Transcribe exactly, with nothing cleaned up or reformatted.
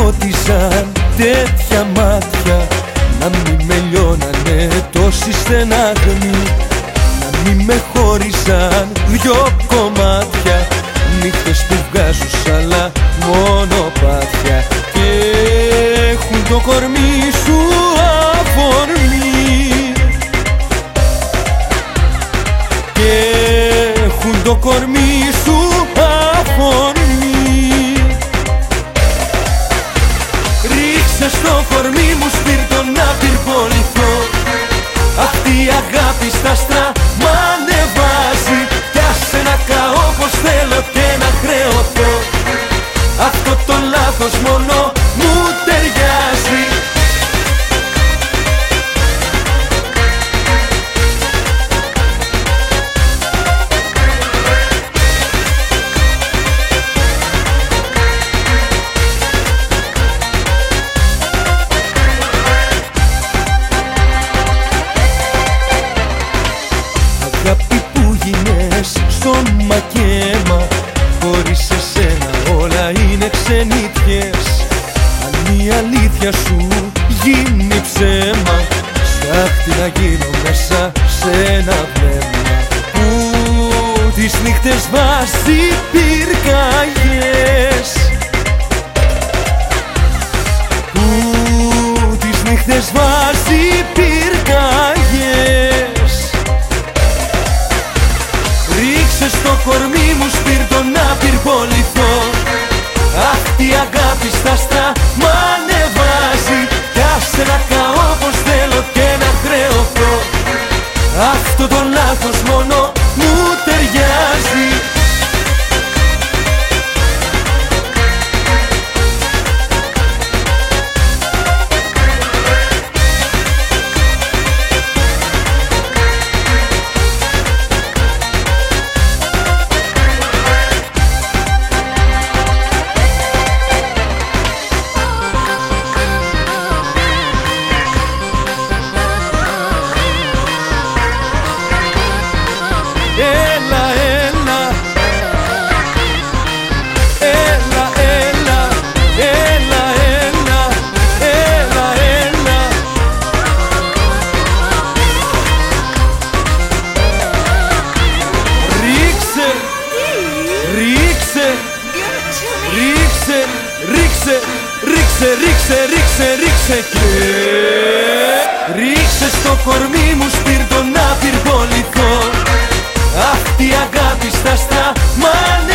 φώτιζαν τέτοια μάτια, να μη με λιώνανε τόση στεναγμή, να μη με χώριζαν δυο κομμάτια, νύχτες που βγάζουν σαλά μονοπάτια και έχουν το κορμί σου αφορμή, και έχουν το κορμί σου αφορμή. Ρίξε στο κορμί μου σπίρτο να πυρποληθώ, αυτή η αγάπη στα άστρα μ' ανεβάζει, κι άσε να καώ πως θέλω και να χρεωθώ, αυτό το λάθος μόνο μου ταιριάζει. Αγάπη που γίνες στόμα και αίμα, χωρίς εσένα όλα είναι ξενιτιές. Αν η αλήθεια σου γίνει ψέμα, στάχτη να γίνω μέσα σε ένα βλέμμα που τις νύχτες βάζει πυρκαγιές, που τις νύχτες βάζει πυρκαγιές. Ρίξε στο κορμί μου σπίρτο να πυρποληθώ, αυτή η αγάπη στα άστρα μ' ανεβάζει, κι άσε να καώ πως θέλω και να χρεωθώ, αυτό το λάθος μόνο μου ταιριάζει. Έλα, έλα, έλα, έλα, έλα, έλα, έλα, έλα. Ρίξε, ρίξε, ρίξε, ρίξε, ρίξε, ρίξε, ρίξε, ρίξε και ρίξε στο κορμί μου σπίρτο να πυρποληθώ, αυτή η αγάπη στα άστρα μ'